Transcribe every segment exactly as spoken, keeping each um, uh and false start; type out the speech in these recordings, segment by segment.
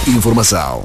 Informação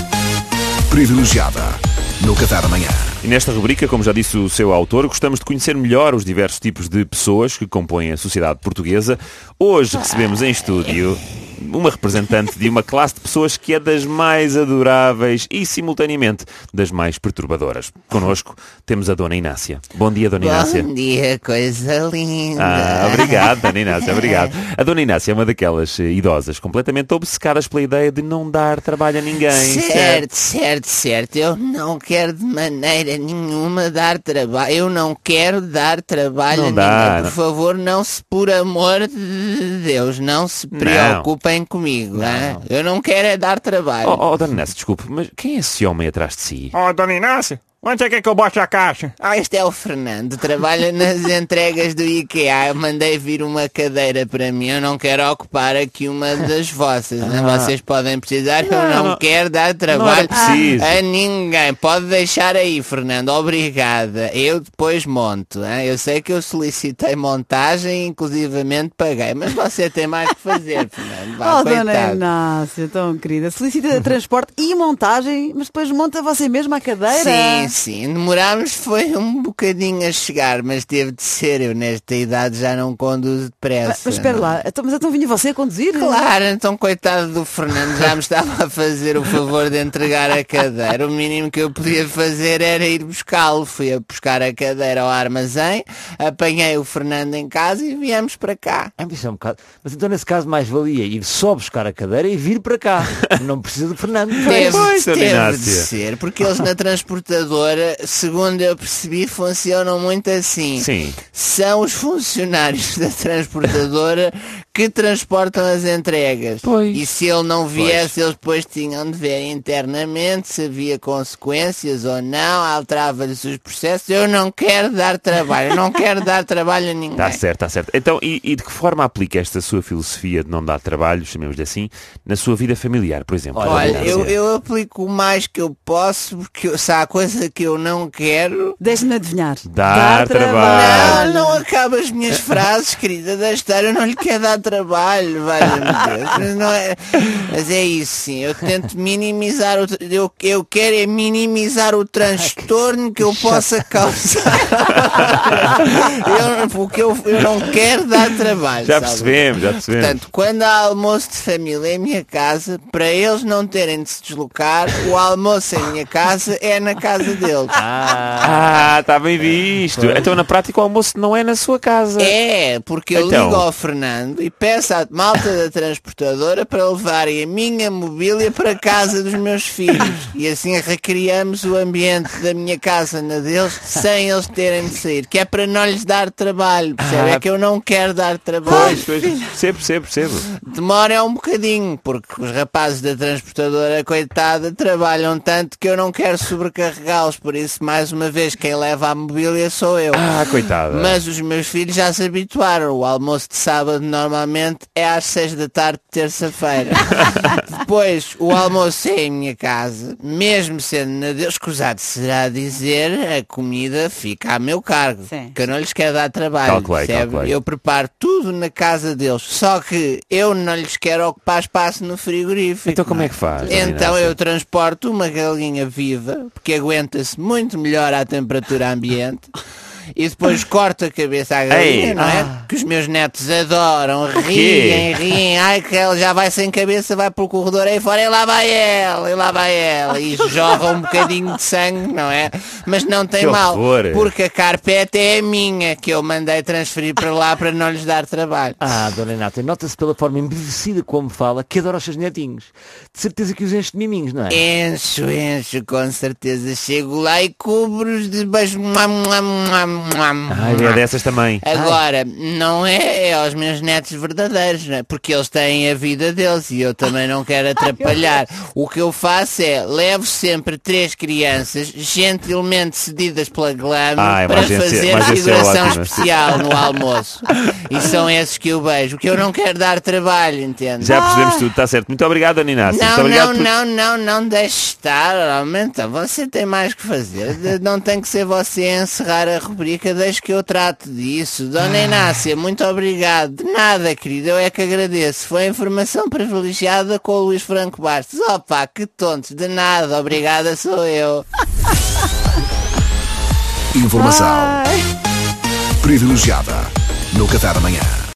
privilegiada no Café da Manhã. E nesta rubrica, como já disse o seu autor, gostamos de conhecer melhor os diversos tipos de pessoas que compõem a sociedade portuguesa. Hoje recebemos em estúdio uma representante de uma classe de pessoas que é das mais adoráveis e, simultaneamente, das mais perturbadoras. Connosco temos a Dona Inácia. Bom dia, Dona Inácia. Bom dia, coisa linda. Ah, obrigado, Dona Inácia, obrigado. A Dona Inácia é uma daquelas eh, idosas completamente obcecadas pela ideia de não dar trabalho a ninguém. Certo, certo, certo. Eu não quero de maneira nenhuma dar trabalho. Eu não quero dar trabalho Não a dá, ninguém. Por não. favor, não se, por amor de Deus, não se preocupem comigo. Hein? Eu não quero é dar trabalho. Oh, oh, Dona Inácia, desculpe, mas quem é esse homem atrás de si? Ó, Dona Inácia, onde é que é que eu boto a caixa? Ah, este é o Fernando, trabalha nas entregas do IKEA. Eu mandei vir uma cadeira para mim. Eu não quero ocupar aqui uma das vossas, né? Vocês podem precisar. Eu não, não- quero dar não trabalho era preciso. a ninguém. Pode deixar aí, Fernando. Obrigada. Eu depois monto. Hein? Eu sei que eu solicitei montagem, inclusivamente paguei. Mas você tem mais que fazer, Fernando. Vá, Oh, Dona coitado. Inácia, tão querida. Solicita transporte e montagem, mas depois monta você mesma a cadeira. Sim, sim, demorámos foi um bocadinho a chegar, mas teve de ser. Eu nesta idade já não conduzo depressa. Mas, mas espera não. lá, então, mas então vinha você a conduzir? Claro, então coitado do Fernando, já me estava a fazer o favor de entregar a cadeira. O mínimo que eu podia fazer era ir buscá-lo. Fui a buscar a cadeira ao armazém, apanhei o Fernando em casa e viemos para cá. É, mas, é um bocado... mas então nesse caso mais valia ir só buscar a cadeira e vir para cá. Não precisa do Fernando. Teve, pois, Dona teve de Inácia. ser, porque eles na transportadora, segundo eu percebi, funcionam muito assim. Sim. São os funcionários da transportadora que transportam as entregas. Pois. E se ele não viesse, eles depois tinham de ver internamente se havia consequências ou não, alterava-lhes os processos. Eu não quero dar trabalho, eu não quero dar trabalho a ninguém. Está certo, está certo. Então, e, e de que forma aplica esta sua filosofia de não dar trabalho, chamemos-lhe assim, na sua vida familiar, por exemplo? Olha, Dona eu, Inácia? eu aplico o mais que eu posso, porque eu- se há coisa que eu não quero... Deixe-me adivinhar. Dar trabalho. Não, não acaba as minhas frases, querida, da história. Eu não lhe quero dar trabalho, valha-me Deus. Mas, não é, mas é isso, sim. Eu tento minimizar o... Eu, eu quero é minimizar o transtorno que eu possa causar. eu, porque eu, eu não quero dar trabalho, Já sabe? percebemos, já percebemos. Portanto, quando há almoço de família em minha casa, para eles não terem de se deslocar, o almoço em minha casa é na casa deles. Ah, está bem visto. Então, na prática, o almoço não é na sua casa. É, porque eu Então. ligo ao Fernando e peço à malta da transportadora para levarem a minha mobília para a casa dos meus filhos. E assim recriamos o ambiente da minha casa na deles, sem eles terem de sair. Que é para não lhes dar trabalho, percebe? Ah. É que eu não quero dar trabalho. Pois, pois, percebo, percebo, percebo. Demora um bocadinho, porque os rapazes da transportadora, coitada, trabalham tanto que eu não quero sobrecarregá-los. Por isso, mais uma vez, quem leva a mobília sou eu. Ah, coitada. Mas os meus filhos já se habituaram. O almoço de sábado normalmente é às seis da tarde de terça-feira. Depois, o almoço é em minha casa, mesmo sendo na Deus, escusado será dizer, a comida fica a meu cargo. Sim. Que eu não lhes quero dar trabalho. Calculei, percebe? calculei. Eu preparo tudo na casa deles. Só que eu não lhes quero ocupar espaço no frigorífico. Então como é que faz, Dona Então Inácia? eu transporto uma galinha viva, porque aguenta-se muito melhor à temperatura ambiente. E depois corto a cabeça à galinha, Ei, não é? Que os meus netos adoram, quê? riem, riem. Ai, que ela já vai sem cabeça, vai pelo corredor aí fora, e lá vai ela, e lá vai ela. E jorra um bocadinho de sangue, não é? Mas não tem Que mal, horror. porque a carpete é a minha, que eu mandei transferir para lá para não lhes dar trabalho. Ah, Dona Inácia, nota-se pela forma embevecida como fala que adora os seus netinhos. De certeza que os enche de miminhos, não é? Encho, encho, com certeza. Chego lá e cubro-os de beijos. Mua, mua, mua, mua, Ai, é dessas também. Agora, não é, é aos meus netos verdadeiros, não é? Porque eles têm a vida deles e eu também não quero atrapalhar. O que eu faço é, levo sempre três crianças gentilmente cedidas pela glama Ah, é uma para agência- fazer uma agência figuração ótima. especial no almoço. E são esses que eu beijo. Que eu não quero dar trabalho, entende? Já percebemos tudo, está certo. Muito obrigado, Dona Inácia. Muito Não, obrigado não, por... não, não, não deixe estar. Realmente, você tem mais que fazer. Não tem que ser você a encerrar a rubrica. rubrica, deixe que eu trato disso. Dona Inácia, muito obrigado. De nada, querido, eu é que agradeço. Foi informação privilegiada com o Luís Franco Bastos. Opa, que tontos, de nada, obrigada sou eu. Informação Ai. privilegiada no Café da Manhã.